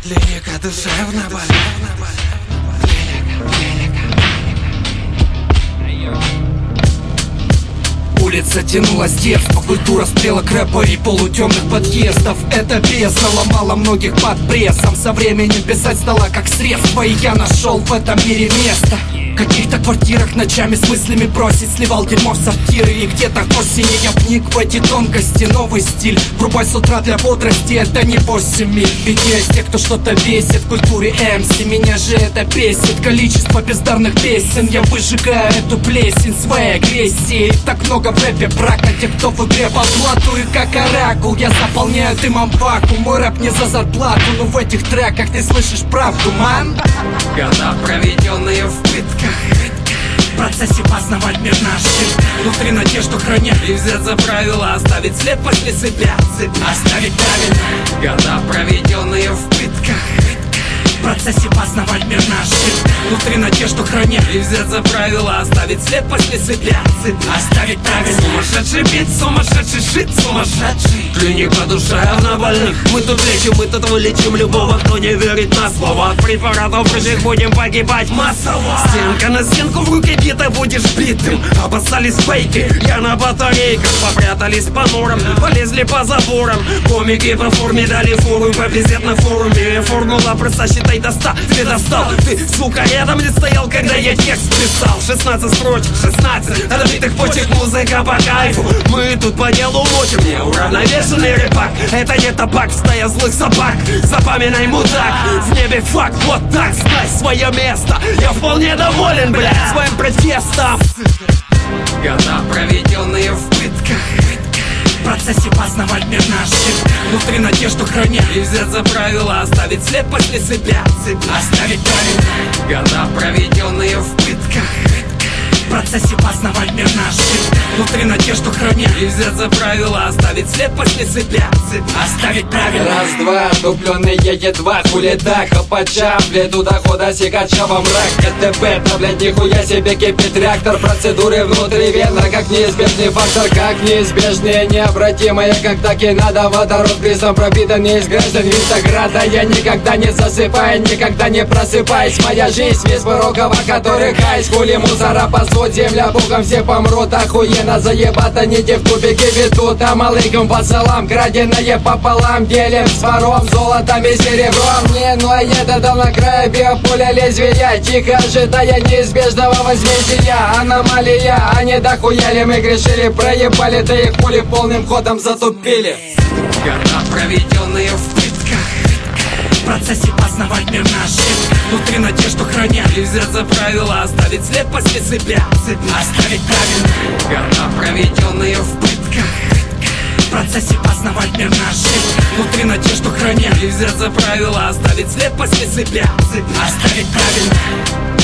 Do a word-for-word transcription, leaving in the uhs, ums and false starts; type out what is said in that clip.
Клиника душевно больных. Улица тянулась с детства, культура стрела к рэпу и полутемных подъездов. Это бездна ломала многих под прессом. Со временем писать стало как средство, и я нашел в этом мире место. В каких-то квартирах ночами с мыслями бросить сливал дерьмо в сортиры. И где-то к осени я вник в эти тонкости. Новый стиль, врубай с утра для бодрости, это не восемь миль. Ведь я из тех, кто что-то весит в культуре эм си. Меня же это бесит, количество бездарных песен. Я выжигаю эту плесень своей агрессией. Так много в рэпе брака, те, кто в игре по блату. И как оракул я заполняю дымом вакуум. Мой рэп не за зарплату, но в этих треках ты слышишь правду, ман. Года, проведенные в пытках, в процессе познавать мир наш. Внутри надежду храня и взять за правило оставить след после себя. Оставить правильно. Года, проведенные в пытках, в процессе познавать мир наш. Внутри надежду храня и взять за правило оставить след после себя. Оставить правильно. Сумасшедший бит, сумасшедший шит, сумасшедший. Клиника душевно больных. Мы тут лечим, мы тут вылечим любого, кто не верит на слово. От препаратов прежних будем погибать массово. Стенка на стенку, в руке бита будешь битым. Обоссались фейки, я на батарейках. Попрятались по норам, полезли по заборам. Комики по форме дали фору, попиздят на форуме. Формула проста, считай до ста. Ты достал, ты, сука, рядом не стоял, когда я текст писал. Шестнадцать строчек, шестнадцать отбитых почек, музыка по кайфу. Мы тут по делу мочим, неуравновешенный рэпак. Это не табак, стая злых собак. Запоминай, мудак, в небе факт. Вот так, знай свое место. Я вполне доволен, блядь, своим протестом. Года, проведенные в пытках, в процессе познавать мир наш. Внутри надежду храня и взять за правило оставить след после себя. Оставить правильно. Года, проведенные в пытках, в процессе познавать мир наш. Внутри надежду храня и взять за правило оставить след после себя. Оставить правильно. Раз-два, дубленые едва, хули так, хапача, блядь, туда хода сикача во мрак. КТП, да, блядь, нихуя себе кипит реактор. Процедуры внутривенно, как неизбежный фактор. Как неизбежные, необратимые, как так и надо. Водород крестом пропитанный из граждан Винтограда. Я никогда не засыпаю, никогда не просыпаюсь. Моя жизнь, весь порокова, который хайс. Хули мусора пасут, земля богом, все помрут. Охуенно заебато, нити в тупике ведут. Амалейкум вассалам, краденое пополам делим с вором, золотом и серебром. Не, ну а я дал на крае биополя лезвия, тихо ожидая неизбежного возмездия. Аномалия, а не дохуяли, мы грешили, проебали, да и хули полным ходом затупили. Года, проведенные в пытках, в процессе познавать мир наш. Внутри надежду храня и взять за правило оставить след после себя. Оставить правильно. Года, проведенные в пытках, в процессе познавать мир наш. Внутри надежду храня и взять за правило оставить след после себя. Оставить правильно.